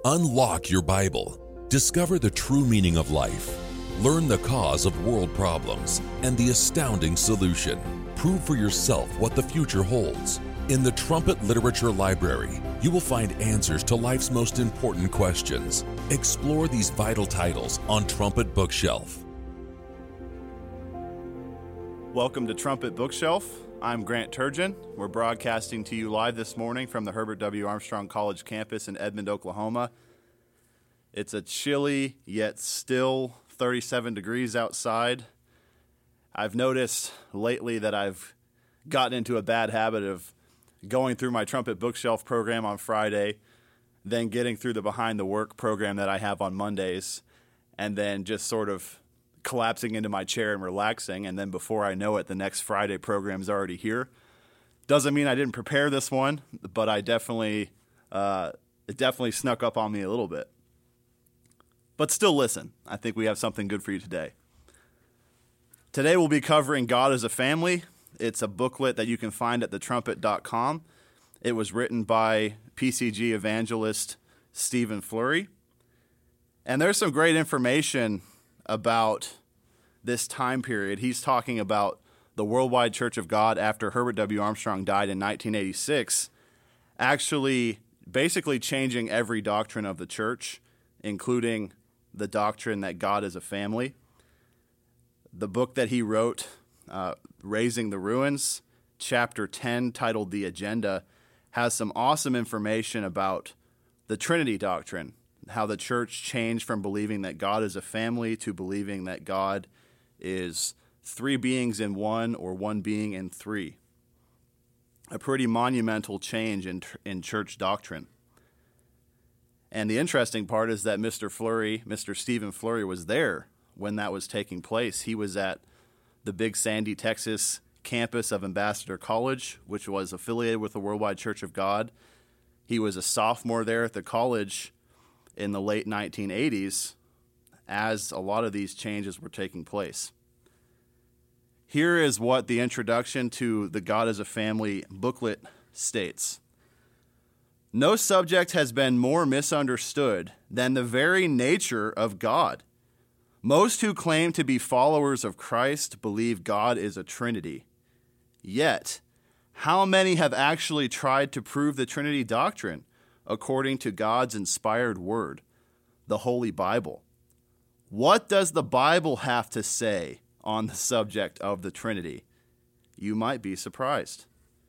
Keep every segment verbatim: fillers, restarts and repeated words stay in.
Unlock your Bible. Discover the true meaning of life. Learn the cause of world problems and the astounding solution. Prove for yourself what the future holds. In the Trumpet Literature Library, you will find answers to life's most important questions. Explore these vital titles on Trumpet Bookshelf. Welcome to Trumpet Bookshelf. I'm Grant Turgeon. We're broadcasting to you live this morning from the Herbert W. Armstrong College campus in Edmond, Oklahoma. It's a chilly yet still thirty-seven degrees outside. I've noticed lately that I've gotten into a bad habit of going through my Trumpet Bookshelf program on Friday, then getting through the Behind the Work program that I have on Mondays, and then just sort of collapsing into my chair and relaxing, and then before I know it, the next Friday program's already here. Doesn't mean I didn't prepare this one, but I definitely, uh, it definitely snuck up on me a little bit. But still listen, I think we have something good for you today. Today we'll be covering God as a Family. It's a booklet that you can find at the trumpet dot com. It was written by P C G evangelist Stephen Flurry. And there's some great information about this time period. He's talking about the Worldwide Church of God after Herbert W. Armstrong died in nineteen eighty-six, actually basically changing every doctrine of the church, including the doctrine that God is a family. The book that he wrote, uh, Raising the Ruins, chapter ten, titled The Agenda, has some awesome information about the Trinity doctrine, how the church changed from believing that God is a family to believing that God is three beings in one or one being in three. A pretty monumental change in in church doctrine. And the interesting part is that Mister Flurry, Mister Stephen Flurry, was there when that was taking place. He was at the Big Sandy, Texas campus of Ambassador College, which was affiliated with the Worldwide Church of God. He was a sophomore there at the college in the late nineteen eighties, as a lot of these changes were taking place. Here is what the introduction to the God as a Family booklet states. No subject has been more misunderstood than the very nature of God. Most who claim to be followers of Christ believe God is a Trinity. Yet, how many have actually tried to prove the Trinity doctrine according to God's inspired word, the Holy Bible? What does the Bible have to say on the subject of the Trinity? You might be surprised.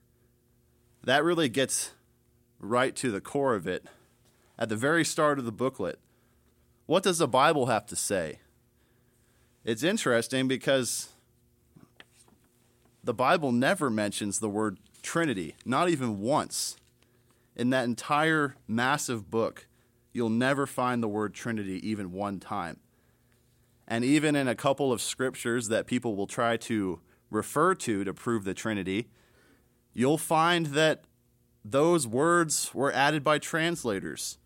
That really gets right to the core of it. At the very start of the booklet, what does the Bible have to say? It's interesting because the Bible never mentions the word Trinity, not even once. In that entire massive book, you'll never find the word Trinity even one time. And even in a couple of scriptures that people will try to refer to to prove the Trinity, you'll find that those words were added by translators.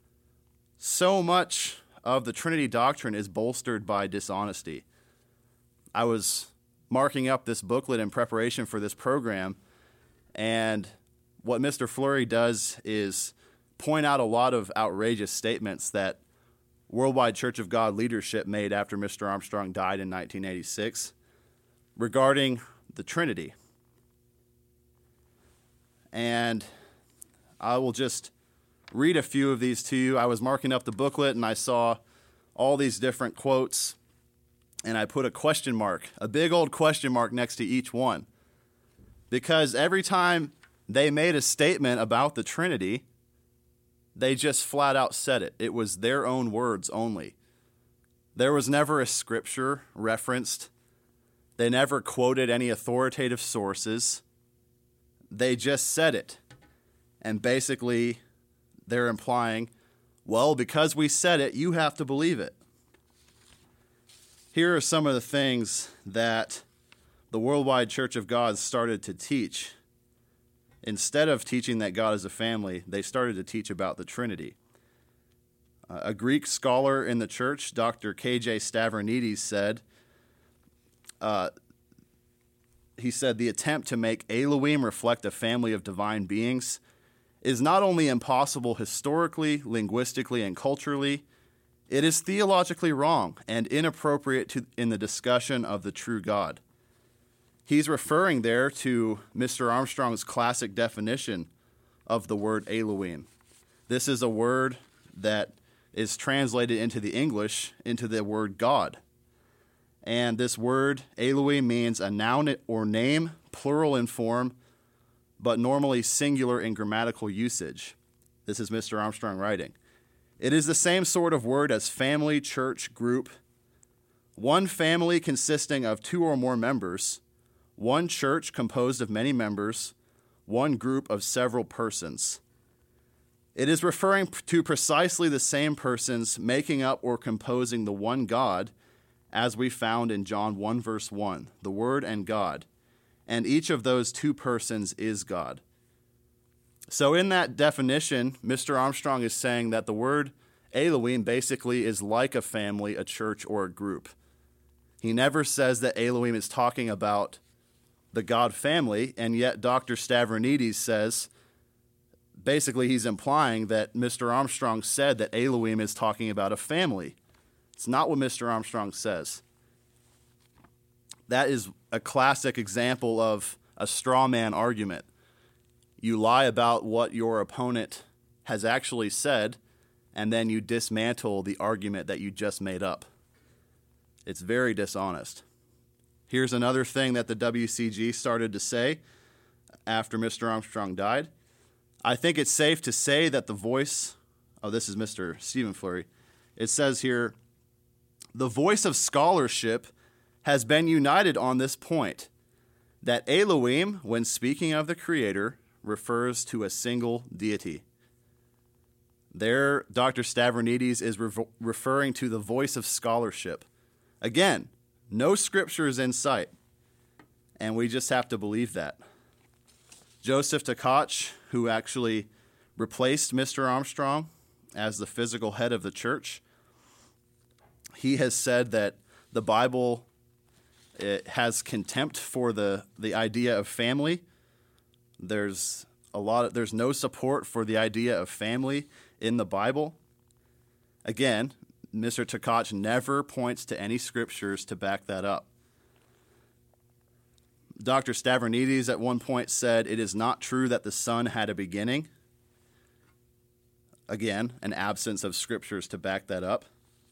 So much of the Trinity doctrine is bolstered by dishonesty. I was marking up this booklet in preparation for this program, and what Mister Flurry does is point out a lot of outrageous statements that Worldwide Church of God leadership made after Mister Armstrong died in nineteen eighty-six regarding the Trinity. And I will just read a few of these to you. I was marking up the booklet and I saw all these different quotes, and I put a question mark, a big old question mark next to each one. Because every time they made a statement about the Trinity, they just flat out said it. It was their own words only. There was never a scripture referenced. They never quoted any authoritative sources. They just said it. And basically, they're implying, well, because we said it, you have to believe it. Here are some of the things that the Worldwide Church of God started to teach. Instead of teaching that God is a family, they started to teach about the Trinity. Uh, a Greek scholar in the church, Doctor K J Stavronidis, said, uh, he said, the attempt to make Elohim reflect a family of divine beings is not only impossible historically, linguistically, and culturally, it is theologically wrong and inappropriate to, in the discussion of the true God. He's referring there to Mister Armstrong's classic definition of the word Elohim. This is a word that is translated into the English into the word God. And this word, Elohim, means a noun or name, plural in form, but normally singular in grammatical usage. This is Mister Armstrong writing. It is the same sort of word as family, church, group. One family consisting of two or more members, one church composed of many members, one group of several persons. It is referring to precisely the same persons making up or composing the one God, as we found in John one, verse one, the Word and God. And each of those two persons is God. So in that definition, Mister Armstrong is saying that the word Elohim basically is like a family, a church, or a group. He never says that Elohim is talking about the God family, and yet Doctor Stavronidis says, basically he's implying that Mister Armstrong said that Elohim is talking about a family. It's not what Mister Armstrong says. That is a classic example of a straw man argument. You lie about what your opponent has actually said, and then you dismantle the argument that you just made up. It's very dishonest. Here's another thing that the W C G started to say after Mister Armstrong died. I think it's safe to say that the voice, oh, this is Mister Stephen Flurry. It says here, the voice of scholarship has been united on this point, that Elohim, when speaking of the Creator, refers to a single deity. There, Doctor Stavronidis is re- referring to the voice of scholarship. Again, no scripture is in sight, and we just have to believe that. Joseph Tkach, who actually replaced Mister Armstrong as the physical head of the church, he has said that the Bible it has contempt for the, the idea of family. There's a lot of, there's no support for the idea of family in the Bible. Again, Mister Tkach never points to any scriptures to back that up. Doctor Stavronidis at one point said, it is not true that the Son had a beginning. Again, an absence of scriptures to back that up.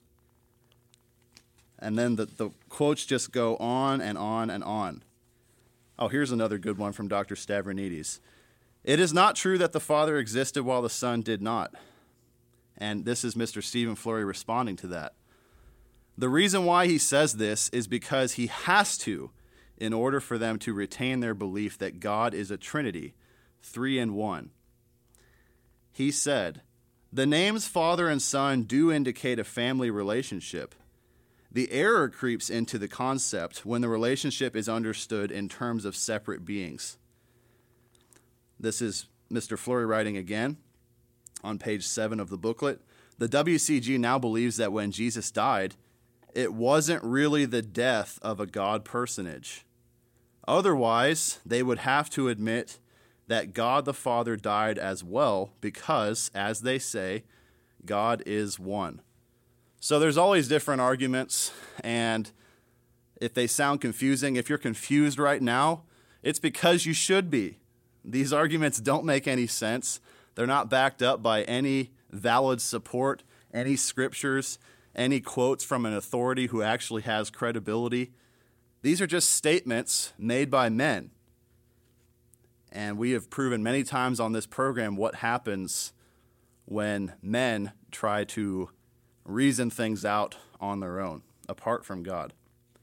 And then the, the quotes just go on and on and on. Oh, here's another good one from Doctor Stavronidis. It is not true that the Father existed while the Son did not. And this is Mister Stephen Flurry responding to that. The reason why he says this is because he has to, in order for them to retain their belief that God is a Trinity, three in one. He said, the names Father and Son do indicate a family relationship. The error creeps into the concept when the relationship is understood in terms of separate beings. This is Mister Flurry writing again on page seven of the booklet. The W C G now believes that when Jesus died, it wasn't really the death of a God personage. Otherwise, they would have to admit that God the Father died as well because, as they say, God is one. So there's always different arguments, and if they sound confusing, if you're confused right now, it's because you should be. These arguments don't make any sense. They're not backed up by any valid support, any scriptures, any quotes from an authority who actually has credibility. These are just statements made by men. And we have proven many times on this program what happens when men try to reason things out on their own, apart from God.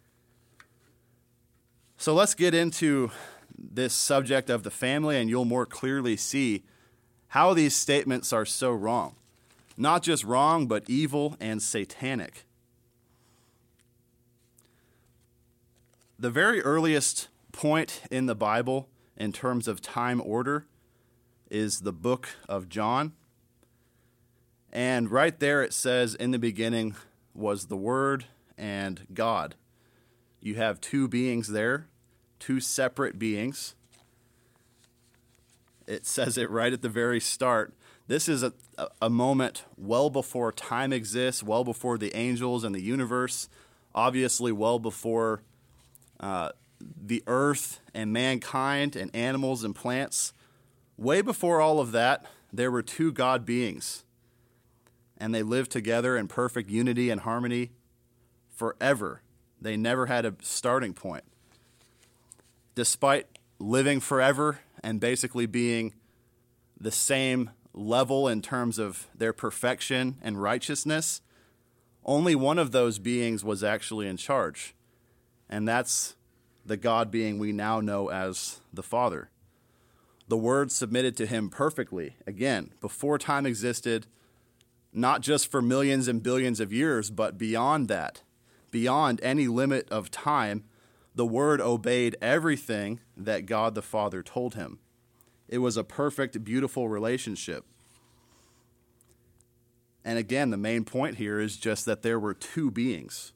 So let's get into this subject of the family, and you'll more clearly see how these statements are so wrong. Not just wrong, but evil and satanic. The very earliest point in the Bible in terms of time order is the book of John. And right there it says, in the beginning was the Word and God. You have two beings there, two separate beings. it says it right at the very start. This is a, a moment well before time exists, well before the angels and the universe, obviously well before uh, the earth and mankind and animals and plants. Way before all of that, there were two God beings, and they lived together in perfect unity and harmony forever. They never had a starting point. Despite living forever and basically being the same level in terms of their perfection and righteousness, only one of those beings was actually in charge, and that's the God being we now know as the Father. The Word submitted to him perfectly, again, before time existed, not just for millions and billions of years, but beyond that, beyond any limit of time. The Word obeyed everything that God the Father told him. It was a perfect, beautiful relationship. And again, the main point here is just that there were two beings.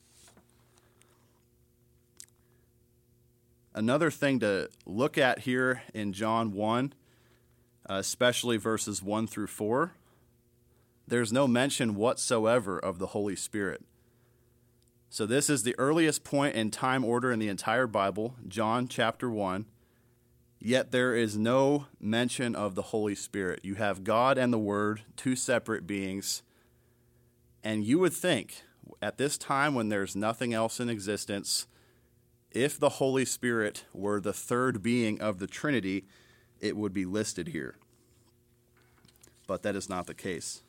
Another thing to look at here in John one, uh, especially verses one through four, there's no mention whatsoever of the Holy Spirit. So this is the earliest point in time order in the entire Bible, John chapter one, yet there is no mention of the Holy Spirit. You have God and the Word, two separate beings, and you would think at this time when there's nothing else in existence, if the Holy Spirit were the third being of the Trinity, it would be listed here. But that is not the case.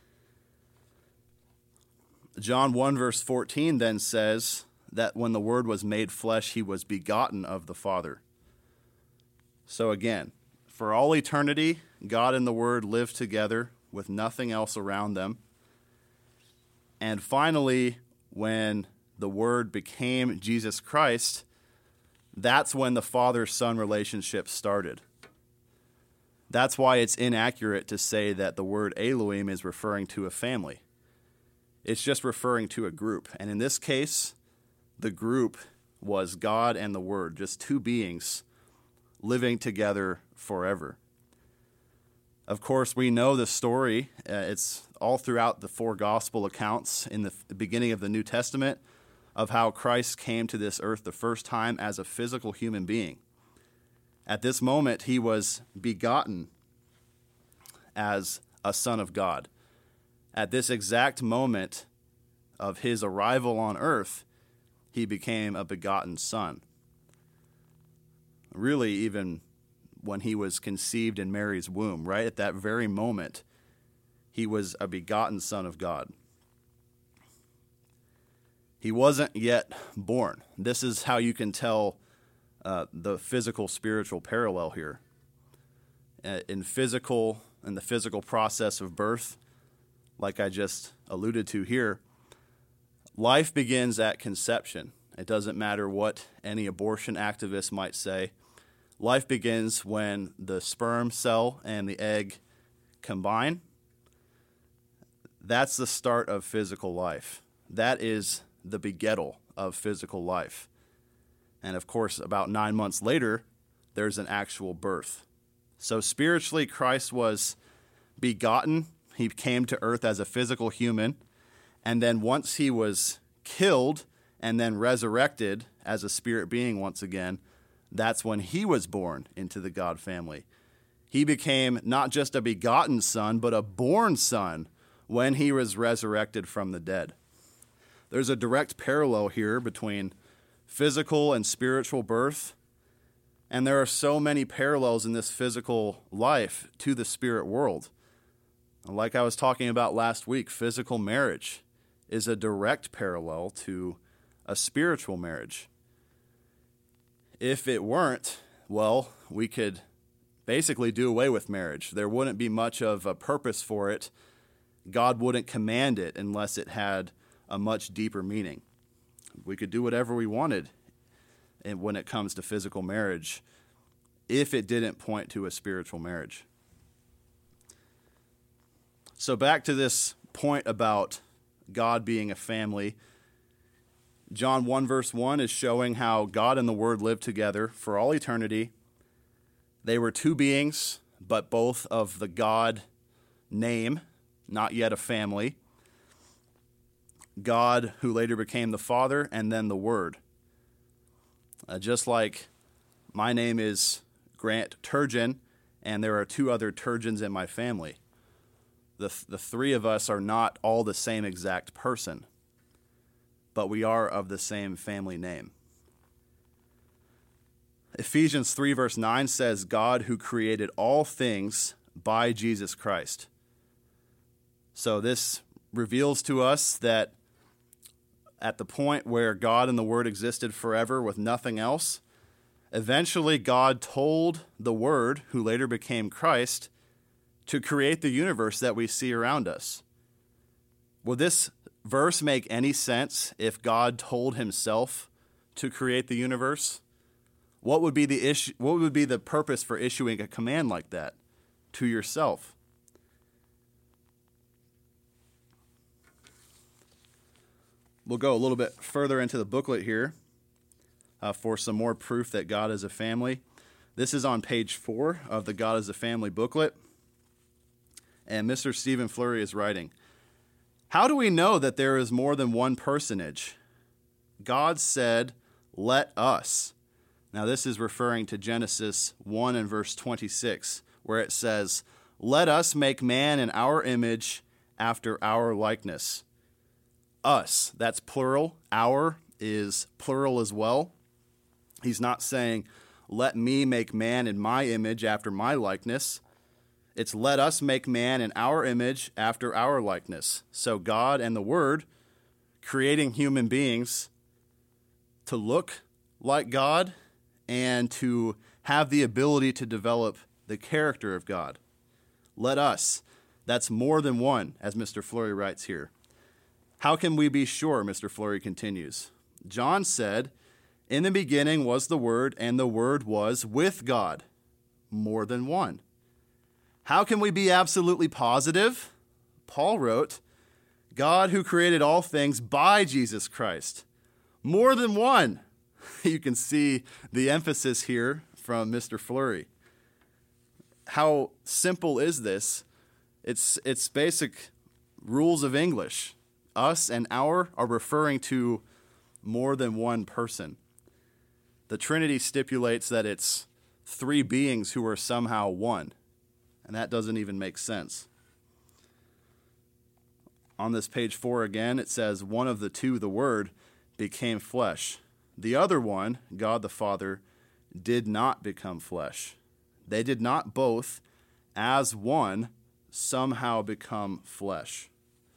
John one verse fourteen then says that when the Word was made flesh, he was begotten of the Father. So again, for all eternity, God and the Word lived together with nothing else around them. And finally, when the Word became Jesus Christ, that's when the Father-Son relationship started. That's why it's inaccurate to say that the word Elohim is referring to a family. It's just referring to a group. And in this case, the group was God and the Word, just two beings living together forever. Of course, we know the story. Uh, it's all throughout the four gospel accounts in the, the beginning of the New Testament of how Christ came to this earth the first time as a physical human being. At this moment, he was begotten as a son of God. At this exact moment of his arrival on earth, he became a begotten son. Really, even when he was conceived in Mary's womb, right at that very moment, he was a begotten son of God. He wasn't yet born. This is how you can tell uh, the physical-spiritual parallel here. Uh, in physical, in the physical process of birth, like I just alluded to here, life begins at conception. It doesn't matter what any abortion activist might say. Life begins when the sperm cell and the egg combine. That's the start of physical life. That is the begettal of physical life. And of course, about nine months later, there's an actual birth. So spiritually, Christ was begotten. He came to earth as a physical human. And then once he was killed and then resurrected as a spirit being once again, that's when he was born into the God family. He became not just a begotten son, but a born son when he was resurrected from the dead. There's a direct parallel here between physical and spiritual birth, and there are so many parallels in this physical life to the spirit world. Like I was talking about last week, physical marriage is a direct parallel to a spiritual marriage. If it weren't, well, we could basically do away with marriage. There wouldn't be much of a purpose for it. God wouldn't command it unless it had a much deeper meaning. We could do whatever we wanted when it comes to physical marriage if it didn't point to a spiritual marriage. So back to this point about God being a family. John one verse one is showing how God and the Word lived together for all eternity. They were two beings but both of the God name, not yet a family. God, who later became the Father, and then the Word. Uh, just like my name is Grant Turgeon, and there are two other Turgeons in my family. The, the three of us are not all the same exact person, but we are of the same family name. Ephesians three verse nine says, God who created all things by Jesus Christ. So this reveals to us that at the point where God and the Word existed forever with nothing else, eventually God told the Word, who later became Christ, to create the universe that we see around us. Would this verse make any sense if God told himself to create the universe? What would be the issue, what would be the purpose for issuing a command like that to yourself? We'll go a little bit further into the booklet here uh, for some more proof that God is a family. This is on page four of the God is a Family booklet. And Mister Stephen Flurry is writing, how do we know that there is more than one personage? God said, let us. Now this is referring to Genesis one and verse twenty-six, where it says, let us make man in our image after our likeness. Us, that's plural. Our is plural as well. He's not saying, let me make man in my image after my likeness. It's let us make man in our image after our likeness. So God and the Word creating human beings to look like God and to have the ability to develop the character of God. Let us. That's more than one, as Mister Flurry writes here. How can we be sure, Mister Flurry continues? John said, in the beginning was the Word, and the Word was with God. More than one. How can we be absolutely positive? Paul wrote, God who created all things by Jesus Christ. More than one. You can see the emphasis here from Mister Flurry. How simple is this? It's, it's basic rules of English. Us and our are referring to more than one person. The Trinity stipulates that it's three beings who are somehow one, and that doesn't even make sense. On this page four again, it says, one of the two, the Word, became flesh. The other one, God the Father, did not become flesh. They did not both, as one, somehow become flesh.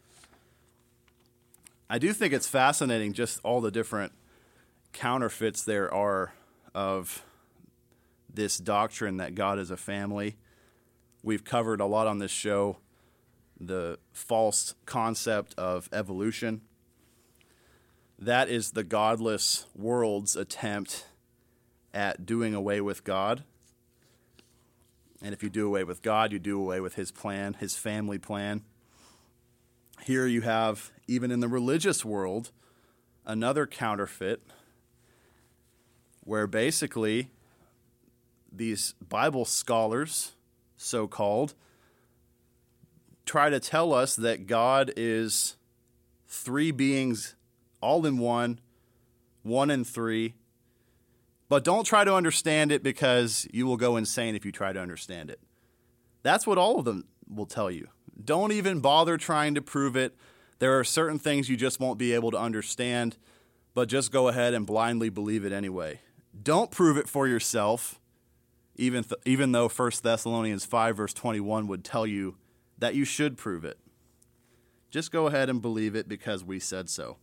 I do think it's fascinating just all the different counterfeits there are of this doctrine that God is a family. We've covered a lot on this show the false concept of evolution. That is the godless world's attempt at doing away with God. And if you do away with God, you do away with his plan, his family plan. Here you have, even in the religious world, another counterfeit where basically these Bible scholars, so-called, try to tell us that God is three beings all in one, one in three, but don't try to understand it because you will go insane if you try to understand it. That's what all of them will tell you. Don't even bother trying to prove it. There are certain things you just won't be able to understand, but just go ahead and blindly believe it anyway. Don't prove it for yourself, even th- even though First Thessalonians five verse twenty-one would tell you that you should prove it. Just go ahead and believe it because we said so.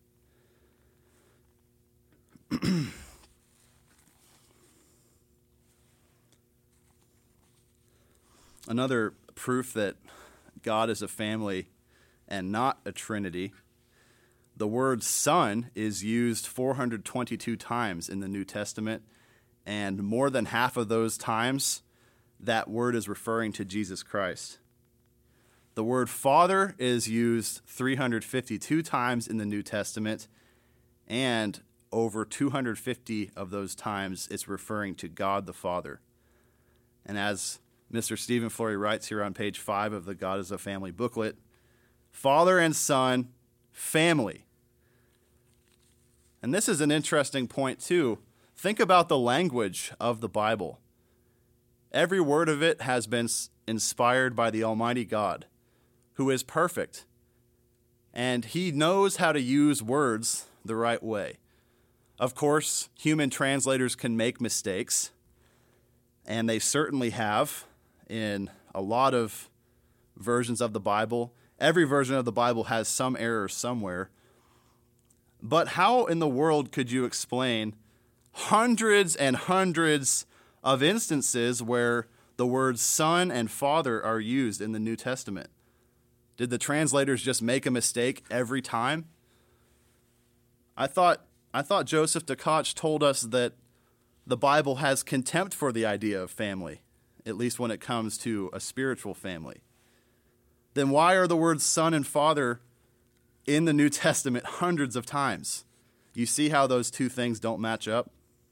Another proof that God is a family and not a trinity, the word son is used four hundred twenty-two times in the New Testament, and more than half of those times, that word is referring to Jesus Christ. The word father is used three hundred fifty-two times in the New Testament, and over two hundred fifty of those times it's referring to God the Father. And as Mister Stephen Flurry writes here on page five of the God is a Family booklet, Father and Son, family. And this is an interesting point too. Think about the language of the Bible. Every word of it has been inspired by the Almighty God, who is perfect. And he knows how to use words the right way. Of course, human translators can make mistakes, and they certainly have in a lot of versions of the Bible. Every version of the Bible has some error somewhere. But how in the world could you explain hundreds and hundreds of instances where the words son and father are used in the New Testament? Did the translators just make a mistake every time? I thought I thought Joseph DeKotch told us that the Bible has contempt for the idea of family, at least when it comes to a spiritual family. Then why are the words son and father in the New Testament hundreds of times? You see how those two things don't match up?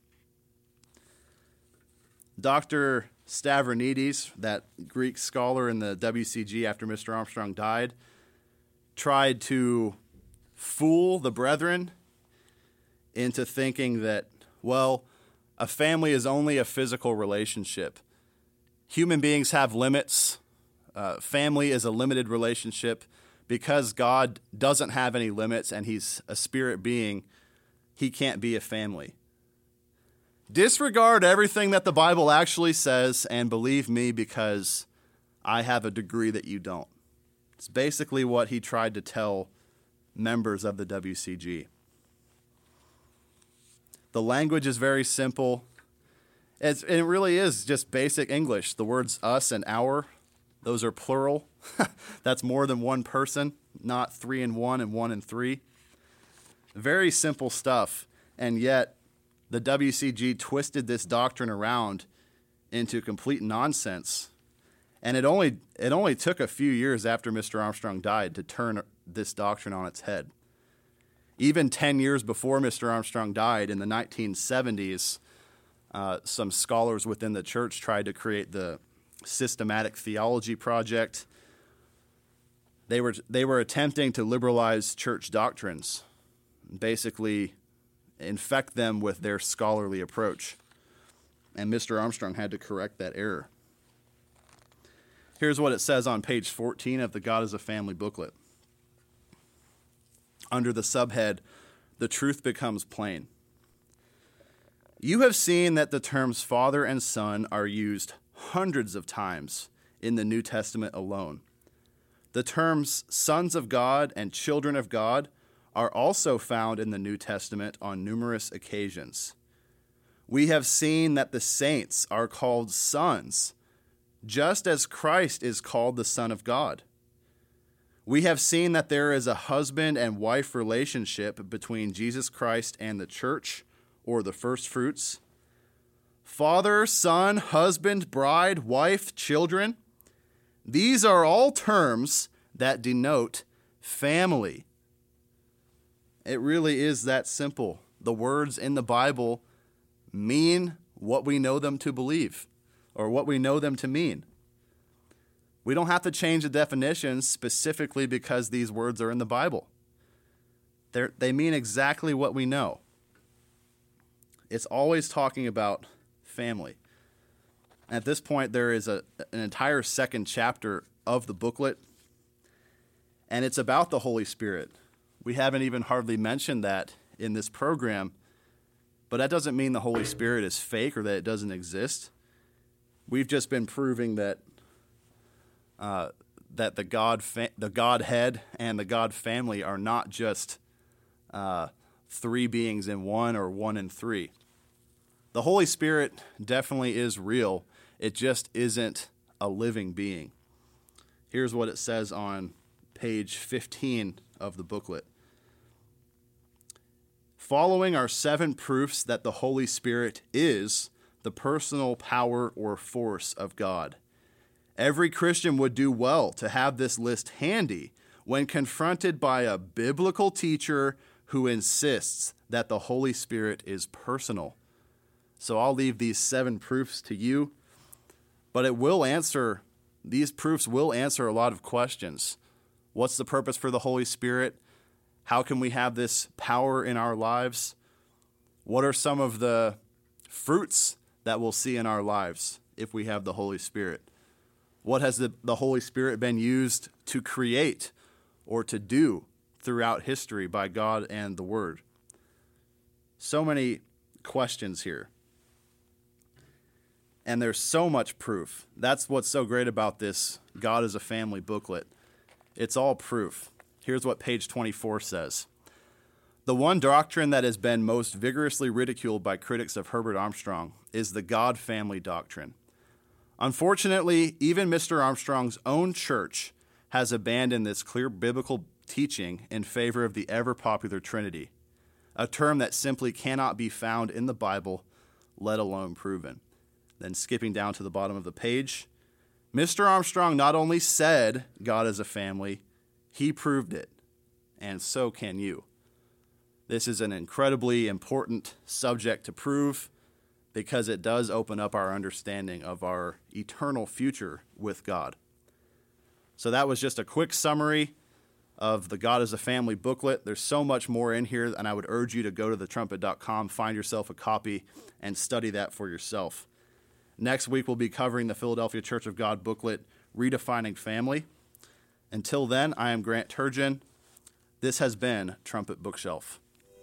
Doctor Stavronidis, that Greek scholar in the W C G after Mister Armstrong died, tried to fool the brethren into thinking that, well, a family is only a physical relationship. Human beings have limits. Uh, family is a limited relationship. Because God doesn't have any limits and he's a spirit being, he can't be a family. Disregard everything that the Bible actually says and believe me because I have a degree that you don't. It's basically what he tried to tell members of the W C G. The language is very simple. It's, it really is just basic English. The words us and our, those are plural. That's more than one person, not three and one and one and three. Very simple stuff. And yet, the W C G twisted this doctrine around into complete nonsense. And it only it only took a few years after Mister Armstrong died to turn this doctrine on its head. Even ten years before Mister Armstrong died, in the nineteen seventies, uh, some scholars within the church tried to create the Systematic Theology Project. They were they were attempting to liberalize church doctrines, basically infect them with their scholarly approach. And Mister Armstrong had to correct that error. Here's what it says on page fourteen of the God is a Family booklet. Under the subhead, The Truth Becomes Plain. You have seen that the terms father and son are used hundreds of times in the New Testament alone. The terms sons of God and children of God are also found in the New Testament on numerous occasions. We have seen that the saints are called sons, just as Christ is called the Son of God. We have seen that there is a husband and wife relationship between Jesus Christ and the church, or the first fruits. Father, son, husband, bride, wife, children. These are all terms that denote family. It really is that simple. The words in the Bible mean what we know them to believe, or what we know them to mean. We don't have to change the definitions specifically because these words are in the Bible. They're, they mean exactly what we know. It's always talking about family. At this point, there is a, an entire second chapter of the booklet, and it's about the Holy Spirit. We haven't even hardly mentioned that in this program, but that doesn't mean the Holy Spirit is fake or that it doesn't exist. We've just been proving that uh, that the God fa- the Godhead and the God family are not just uh, three beings in one or one in three. The Holy Spirit definitely is real. It just isn't a living being. Here's what it says on page fifteen of the booklet. Following are seven proofs that the Holy Spirit is the personal power or force of God. Every Christian would do well to have this list handy when confronted by a biblical teacher who insists that the Holy Spirit is personal. So I'll leave these seven proofs to you. But it will answer, these proofs will answer a lot of questions. What's the purpose for the Holy Spirit? How can we have this power in our lives? What are some of the fruits that we'll see in our lives if we have the Holy Spirit? What has the, the Holy Spirit been used to create or to do throughout history by God and the Word? So many questions here. And there's so much proof. That's what's so great about this God is a Family booklet. It's all proof. Here's what page twenty-four says. The one doctrine that has been most vigorously ridiculed by critics of Herbert Armstrong is the God family doctrine. Unfortunately, even Mister Armstrong's own church has abandoned this clear biblical teaching in favor of the ever-popular Trinity, a term that simply cannot be found in the Bible, let alone proven. Then skipping down to the bottom of the page, Mister Armstrong not only said God is a family, he proved it, and so can you. This is an incredibly important subject to prove because it does open up our understanding of our eternal future with God. So that was just a quick summary of the God is a Family booklet. There's so much more in here, and I would urge you to go to the trumpet dot com, find yourself a copy, and study that for yourself. Next week, we'll be covering the Philadelphia Church of God booklet, Redefining Family. Until then, I am Grant Turgeon. This has been Trumpet Bookshelf.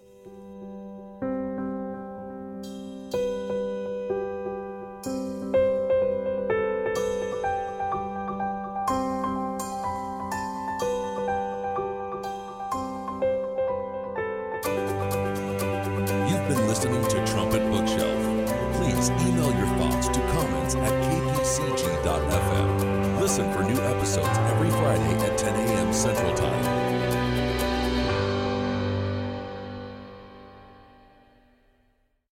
You've been listening to Trumpet Bookshelf. Please email your thoughts to comments at k p c g dot f m. Listen for new episodes every Friday at ten a.m. Central Time.